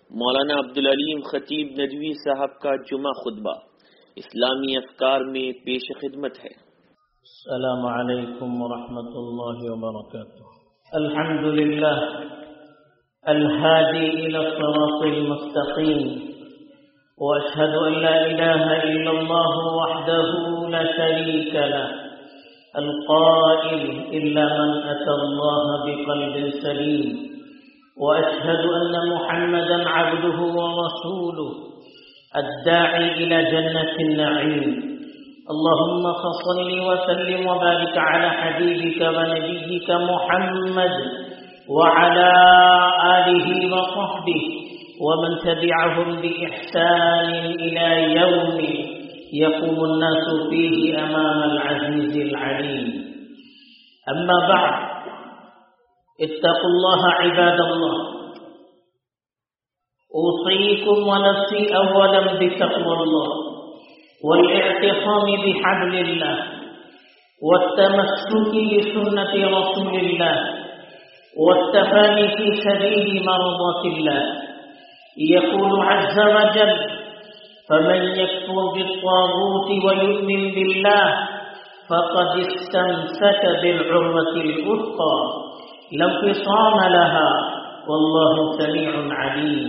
मौलाना अब्दुल अलीम खतीब नदवी साहब का जुमा खुतबा इस्लामी अफकार में पेश खिदमत है। अस्सलामु अलैकुम व रहमतुल्लाहि व बरकातुहू। अल्हम्दुलिल्लाह अल-हादी इला सिरातिल मुस्तकीम व अशहदु अन ला इलाहा इल्लल्लाह वहदहू ला शरीका लह अल-क़ाइल इल्ला मन अतल्लाह बिक़ल्बिन सलीम व अशहदु अन्न मुहम्मदन अब्दुहु व रसूलुहु अद्दाई इला जन्नतिन नईम। اللهم صل وسلم وبارك على حبيبك ونبيك محمد وعلى آله وصحبه ومن تبعهم بإحسان إلى يوم يقوم الناس فيه أمام العزيز العليم. أما بعد، اتقوا الله عباد الله. أوصيكم ونفسي أولا بتقوى الله والاعتصام بحبل الله والتمسك بسنة رسول الله والتفاني في سبيل مرضاة الله. يقول عز وجل: فمن يكفر بالطاغوت ويؤمن بالله فقد استمسك بالعروة الوثقى لا انفصام لها والله سميع عليم.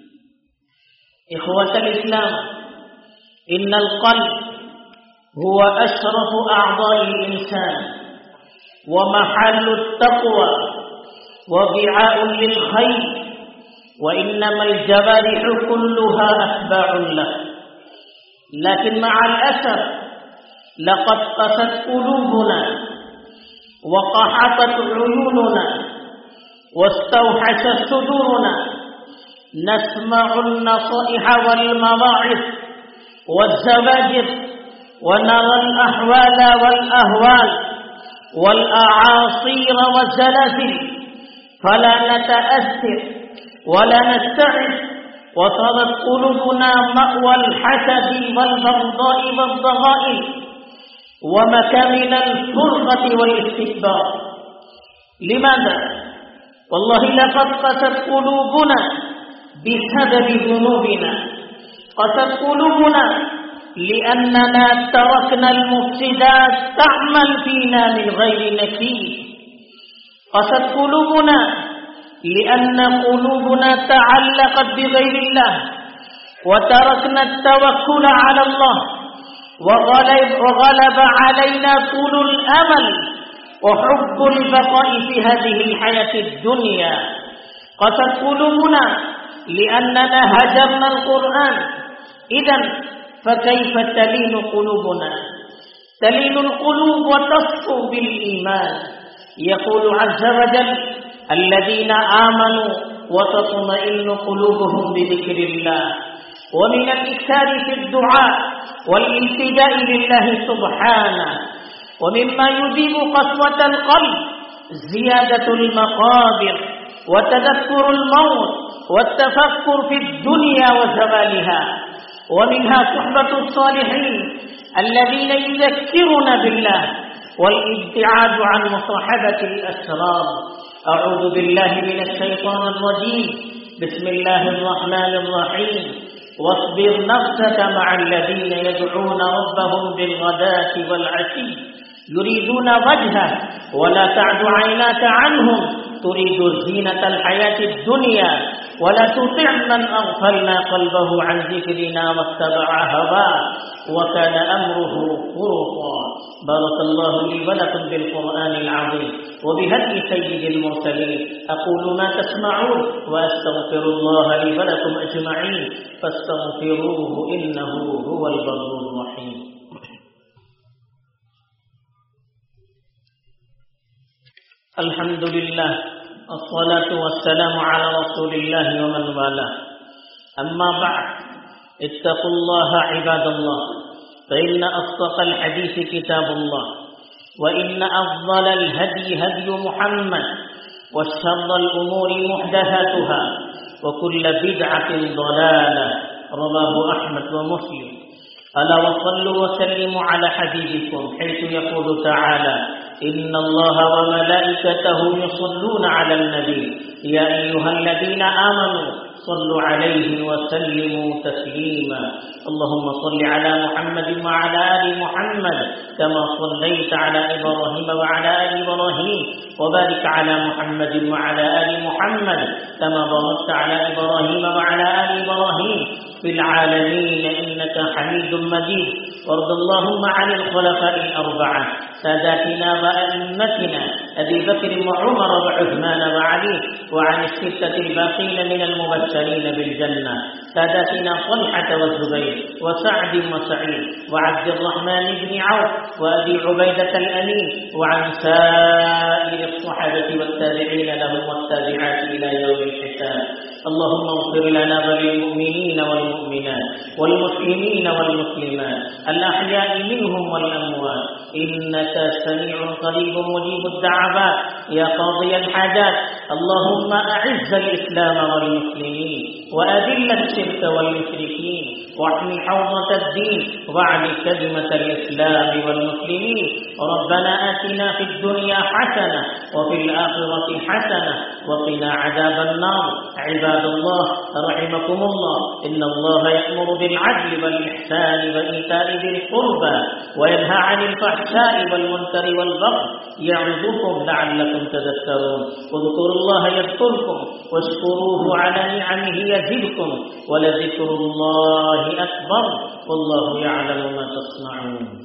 إخوة الإسلام، إن القلب هو أشرف أعضاء الإنسان ومحل التقوى ووعاء للخير، وإنما الجوارح كلها أتباع له. لكن مع الأسف لقد قست قلوبنا وقحطت عيوننا واستوحشت صدورنا. نسمع النصائح والمواعظ والزواجر ونرى الأحوال والأهوال والأعاصير والزلازل فلا نتأثر ولا نستعد، وصارت قلوبنا مأوى الحسد والبغضاء والضغائن ومكامن الفرقة والاستكبار. لماذا؟ والله لقد قست قلوبنا بسبب ذنوبنا، قست قلوبنا لأننا تركنا المفسدات تعمل فينا من غير نكير. قست قلوبنا لأن قلوبنا تعلقت بغير الله وتركنا التوكل على الله، وغلب علينا طول الأمل وحب البقاء في هذه الحياة الدنيا. قست قلوبنا لأننا هجرنا القرآن. إذن فكيف تلين قلوبنا؟ تلين القلوب وتصفو بالإيمان. يقول عز وجل: الذين آمنوا وتطمئن قلوبهم بذكر الله. ومن الإكثار في الدعاء والالتجاء لله سبحانه. ومما يذيب قسوة القلب زيادة المقابر وتذكر الموت والتفكر في الدنيا وزوالها. ومنها صحبة الصالحين الذين يذكرون بالله والابتعاد عن مصاحبة الأسرار. أعوذ بالله من الشيطان الرجيم. بسم الله الرحمن الرحيم. واصبر نفسك مع الذين يدعون ربهم بالغداة والعشي يريدون وجهه ولا تعد عيناك عنهم تريد زينة الحياة الدنيا ولا تطع من أغفلنا قلبه عن ذكرنا واتبع هواه وكان أمره فرطا. بارك الله لي ولكم بالقرآن العظيم وبهدي سيد المرسلين. أقول ما تسمعون وأستغفر الله لي ولكم أجمعين فاستغفروه إنه هو البر الرحيم. الحمد لله والصلاة والسلام على رسول الله ومن والاه. أما بعد، اتقوا الله عباد الله، فإن أصدق الحديث كتاب الله، وإن أفضل الهدي هدي محمد، وشر الأمور محدثاتها، وكل بدعة ضلالة. رواه أحمد ومسلم. ألا وصلوا وسلموا على حبيبكم حيث يقول تعالى: إن الله وملائكته يصلون على النبي يا أيها الذين آمنوا صلوا عليه وسلموا تسليما اللهم صل على محمد وعلى آل محمد كما صليت على إبراهيم وعلى آل إبراهيم وبارك على محمد وعلى آل محمد كما باركت على إبراهيم وعلى آل إبراهيم في العالمين إنك حميد مجيد وارض اللهم عن الخلفاء الأربعة ساداتنا وأئمتنا أبي بكر وعمر وعثمان وعلي وعن الستة الباقين من المبشرين بالجنة ساداتنا طلحة والزبير وسعد وسعيد وعبد الرحمن بن عوف وأبي عبيدة الأمين وعن سائر الصحابة والتابعين لهم والتابعات إلى يوم الحساب اللهم اغفر لنا وللمؤمنين والمؤمنات والمسلمين والمسلمات الأحياء منهم والأموات إنك سميع قريب مجيب الدعوات يا قاضي الحاجات اللهم أعز الإسلام والمسلمين وأذل الشرك والمشركين واحم حوضة الدين واعل كلمة الإسلام والمسلمين ربنا آتنا في الدنيا حسنة وفي الآخرة حسنة وقنا عذاب النار عباد الله رحمكم الله إن الله يأمر بالعدل والإحسان وإيتاء ذي القربى وينهى عن الفحشاء والمنكر والبغي يعظكم لعلكم تذكرون اذكروا الله يذكركم واشكروه على نعمه يزدكم ولذكر الله أكبر والله يعلم ما تصنعون